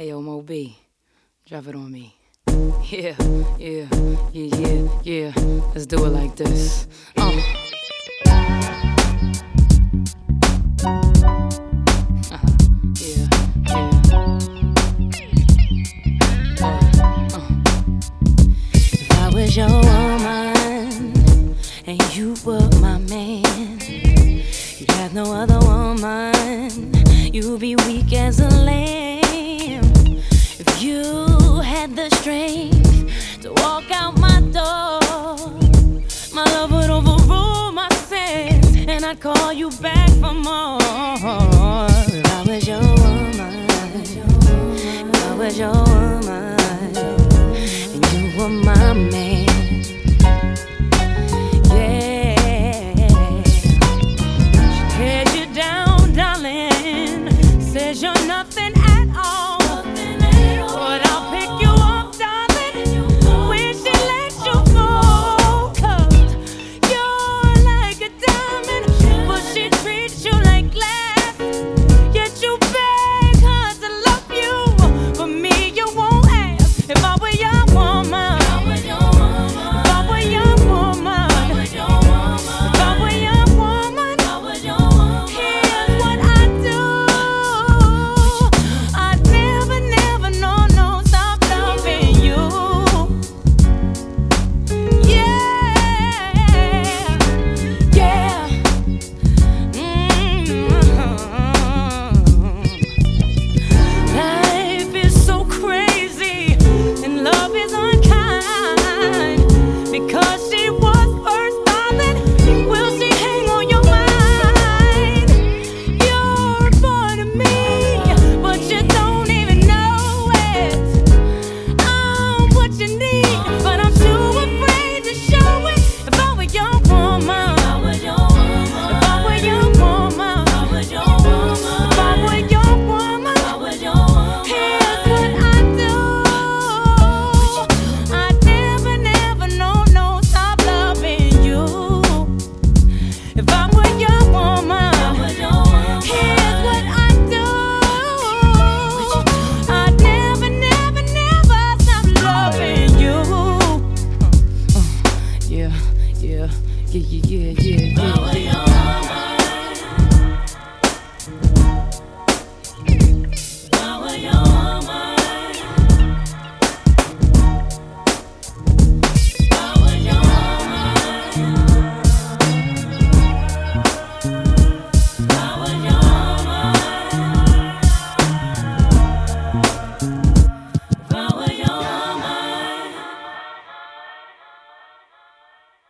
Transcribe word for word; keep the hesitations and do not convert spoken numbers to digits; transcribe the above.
Yo, Mo B, drop it on me. Yeah, yeah, yeah, yeah, yeah. Let's do it like this. Uh. Uh-huh. Yeah, yeah. Uh, uh. If I was your woman and you were my man, you'd have no other woman. You'd be weak as a lamb. If you had the strength to walk out my door, my love would overrule my sins, and I'd call you back for more. If I was your woman, if I was your woman, and you were my man,